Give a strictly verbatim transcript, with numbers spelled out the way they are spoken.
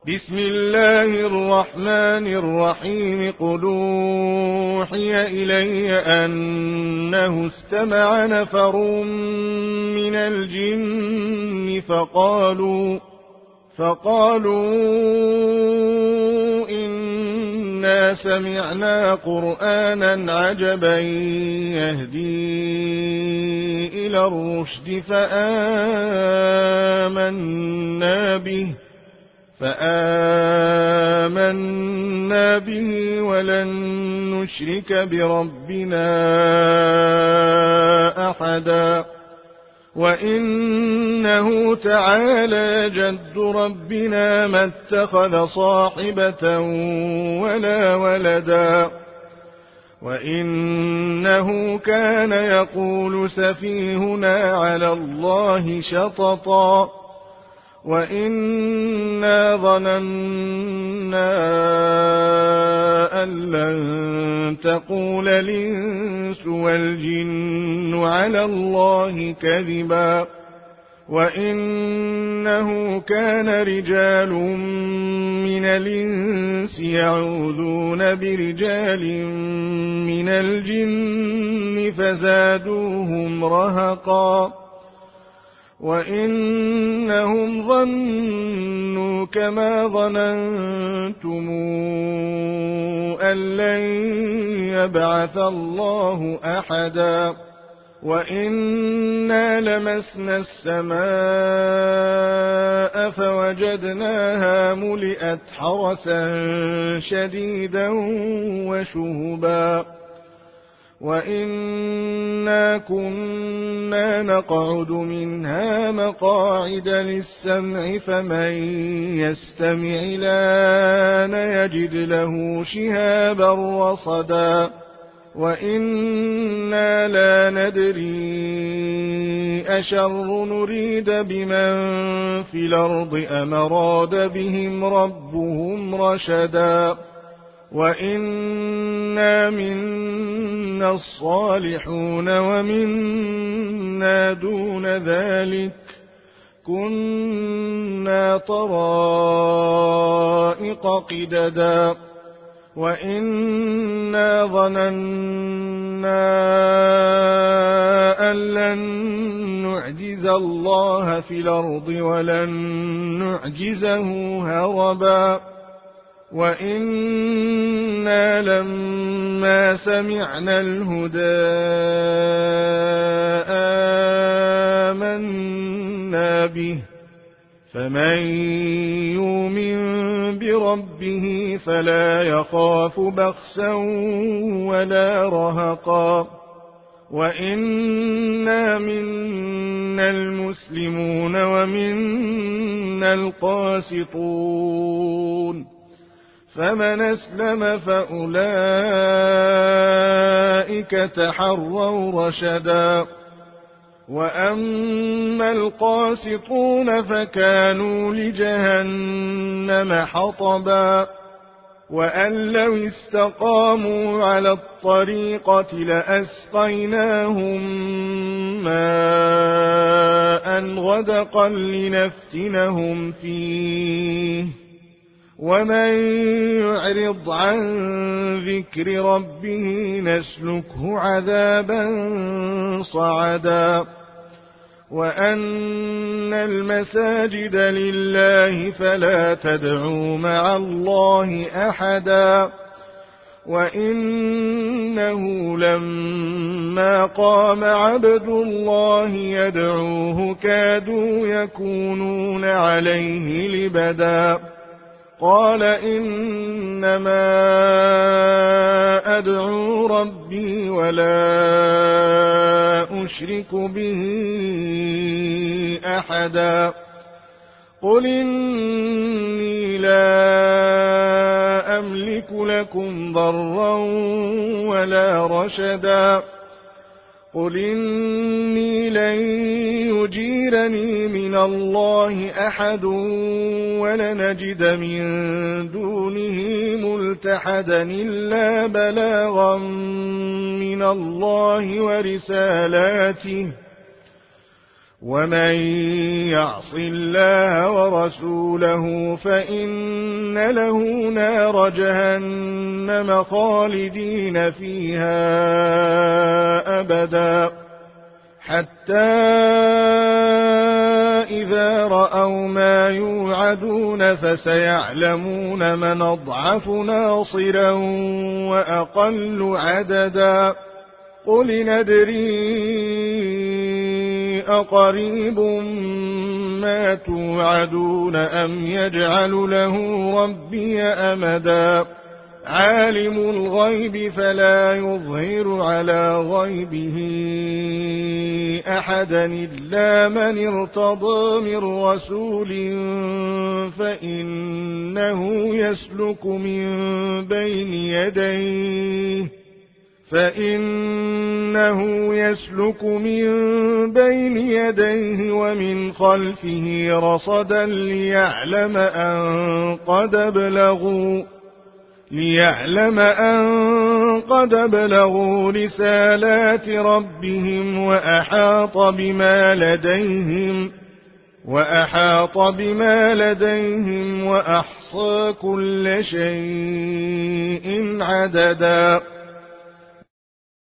بسم الله الرحمن الرحيم. قل أوحي إلي أنه استمع نفر من الجن فقالوا فقالوا إنا سمعنا قرآنا عجبا يهدي إلى الرشد فآمنا به فآمنا به ولن نشرك بربنا أحدا وإنه تعالى جد ربنا ما اتخذ صاحبة ولا ولدا وإنه كان يقول سفيهنا على الله شططا وإنا ظننا أن لن تقول الإنس والجن على الله كذبا وإنه كان رجال من الإنس يعوذون برجال من الجن فزادوهم رهقا وإنهم ظنوا كما ظننتم أن لن يبعث الله أحدا وإنا لمسنا السماء فوجدناها ملئت حرسا شديدا وشهبا وإنا كنا نقعد منها مقاعد للسمع فمن يستمع الآن يجد له شهابا رصدا وإنا لا ندري أشر نريد بمن في الأرض أم أراد بهم ربهم رشدا وإنا منا الصالحون ومنا دون ذلك كنا طرائق قددا وإنا ظننا أن لن نعجز الله في الأرض ولن نعجزه هربا وإنا لما سمعنا الهدى آمنا به فمن يؤمن بربه فلا يخاف بخسا ولا رهقا وإنا منا المسلمون ومنا القاسطون فمن أسلم فأولئك تحروا رشدا وأما القاسطون فكانوا لجهنم حطبا وأن لو استقاموا على الطريقة لأسقيناهم ماء غدقا لنفتنهم فيه ومن يعرض عن ذكر ربه نسلكه عذابا صعدا وأن المساجد لله فلا تدعوا مع الله أحدا وإنه لما قام عبد الله يدعوه كادوا يكونون عليه لبدا قال إنما أدعو ربي ولا أشرك به أحدا قل إني لا أملك لكم ضرا ولا رشدا قل إني لن يجيرني من الله أحد ولنجد من دونه ملتحدا إلا بلاغا من الله ورسالاته ومن يعص الله ورسوله فإن له نار جهنم خالدين فيها أبدا حتى إذا رأوا ما يوعدون فسيعلمون من أضعف ناصرا وأقل عددا قل ندري أقريب ما توعدون أم يجعل له ربي أمدا عالم الغيب فلا يظهر على غيبه أحدا إلا من ارتضى من رسول فإنه يسلك من بين يديه فإنه يسلك من بين يديه ومن خلفه رصدا ليعلم أن قد بلغوا ليعلم أن قد بلغوا رسالات ربهم وأحاط بما لديهم وأحاط بما لديهم وأحصى كل شيء عددا